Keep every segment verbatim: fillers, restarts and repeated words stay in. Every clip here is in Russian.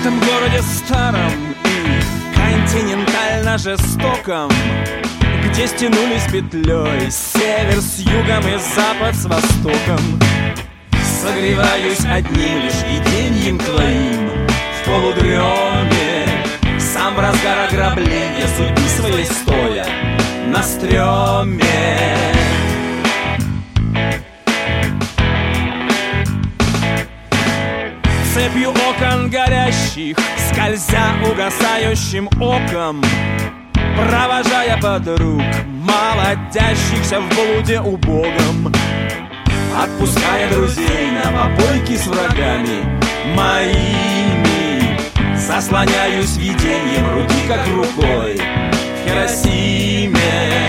этом городе старом и континентально жестоком, где стянулись петлей север с югом и запад с востоком, согреваюсь одним лишь виденьем твоим в полудреме, сам в разгар ограбления судьбы своей стоя на стреме. Цепью окон горящих, скользя угасающим оком, провожая подруг, молодящихся в блуде убогом, отпуская друзей на попойки с врагами моими, заслоняюсь видением руки как рукой в Хиросиме.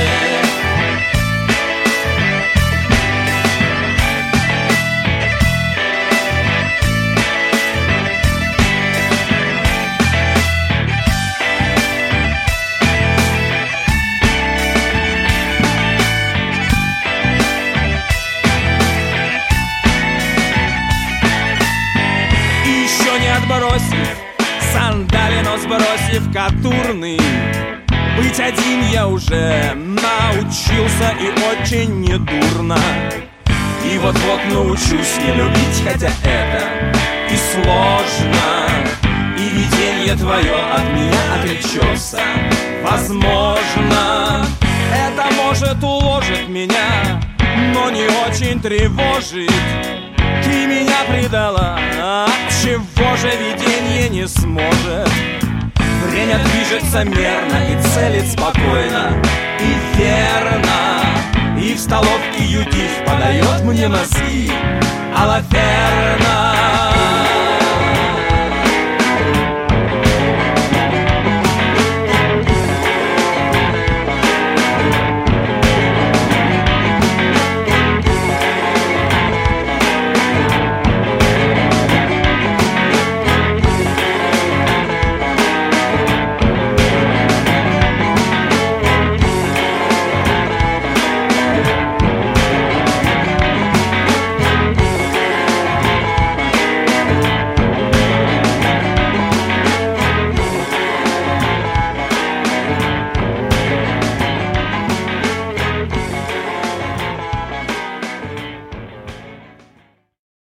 Отбросив сандали, но сбросив катурны, быть один я уже научился и очень недурно. И вот-вот научусь не любить, хотя это и сложно. И видение твое от меня отречется. Возможно, это может уложит меня, но не очень тревожит. Ты меня предала, отчего же видение не сможет? Время движется мерно и целит спокойно и верно, и в столовке Юдив подает мне мозги.